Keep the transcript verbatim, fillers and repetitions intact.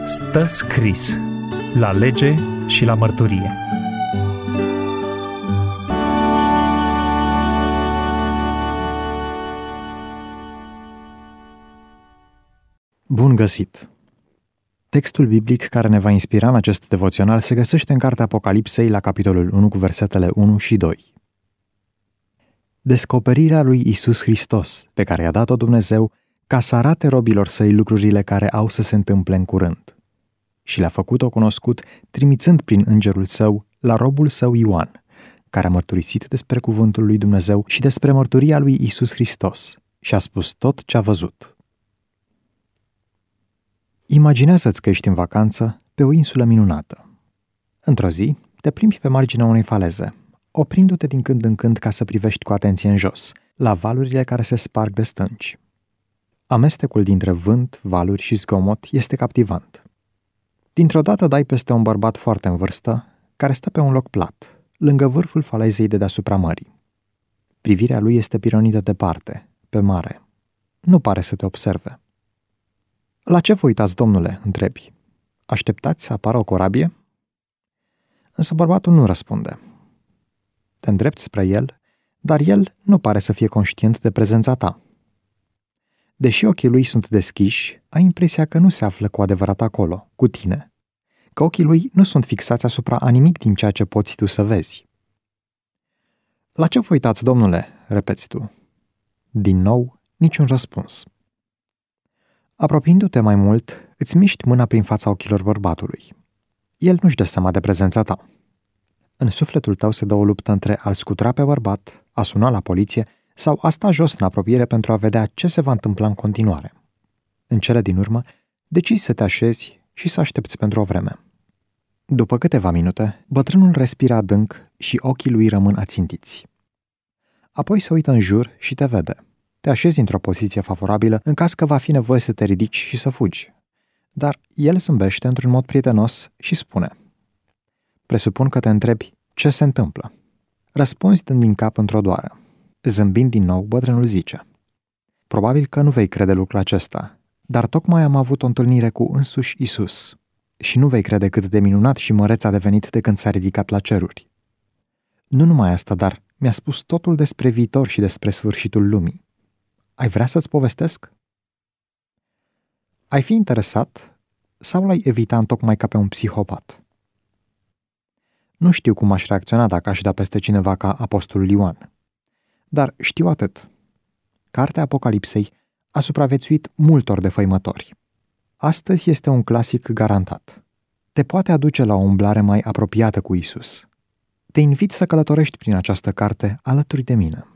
Stă scris la lege și la mărturie. Bun găsit! Textul biblic care ne va inspira în acest devoțional se găsește în cartea Apocalipsei la capitolul unu cu versetele unu și doi. Descoperirea lui Iisus Hristos, pe care i-a dat-o Dumnezeu ca să arate robilor săi lucrurile care au să se întâmple în curând. Și le-a făcut-o cunoscut, trimițând prin îngerul său la robul său Ioan, care a mărturisit despre cuvântul lui Dumnezeu și despre mărturia lui Iisus Hristos și a spus tot ce a văzut. Imaginează-ți că ești în vacanță pe o insulă minunată. Într-o zi, te plimbi pe marginea unei faleze, oprindu-te din când în când ca să privești cu atenție în jos, la valurile care se sparg de stânci. Amestecul dintre vânt, valuri și zgomot este captivant. Dintr-o dată dai peste un bărbat foarte în vârstă, care stă pe un loc plat, lângă vârful falezei de deasupra mării. Privirea lui este pironită departe, pe mare. Nu pare să te observe. La ce vă uitați, domnule?" întrebi. Așteptați să apară o corabie?" Însă bărbatul nu răspunde. Te îndrepți spre el, dar el nu pare să fie conștient de prezența ta. Deși ochii lui sunt deschiși, ai impresia că nu se află cu adevărat acolo, cu tine, că ochii lui nu sunt fixați asupra a nimic din ceea ce poți tu să vezi. La ce vă uitați, domnule?" repeți tu. Din nou, niciun răspuns. Apropiindu-te mai mult, îți miști mâna prin fața ochilor bărbatului. El nu-și dă seama de prezența ta. În sufletul tău se dă o luptă între a-l scutura pe bărbat, a suna la poliție sau a sta jos în apropiere pentru a vedea ce se va întâmpla în continuare. În cele din urmă, decizi să te așezi și să aștepți pentru o vreme. După câteva minute, bătrânul respiră adânc și ochii lui rămân ațintiți. Apoi se uită în jur și te vede. Te așezi într-o poziție favorabilă în caz că va fi nevoie să te ridici și să fugi. Dar el zâmbește într-un mod prietenos și spune: presupun că te întrebi ce se întâmplă. Răspunzi dând din cap într-o doară. Zâmbind din nou, bătrânul zice: probabil că nu vei crede lucrul acesta, dar tocmai am avut o întâlnire cu însuși Isus și nu vei crede cât de minunat și măreț a devenit de când s-a ridicat la ceruri. Nu numai asta, dar mi-a spus totul despre viitor și despre sfârșitul lumii. Ai vrea să-ți povestesc? Ai fi interesat sau l-ai evita întocmai ca pe un psihopat? Nu știu cum aș reacționa dacă aș da peste cineva ca apostolul Ioan. Dar știu atât. Cartea Apocalipsei a supraviețuit multor defăimători. Astăzi este un clasic garantat. Te poate aduce la o umblare mai apropiată cu Isus. Te invit să călătorești prin această carte alături de mine.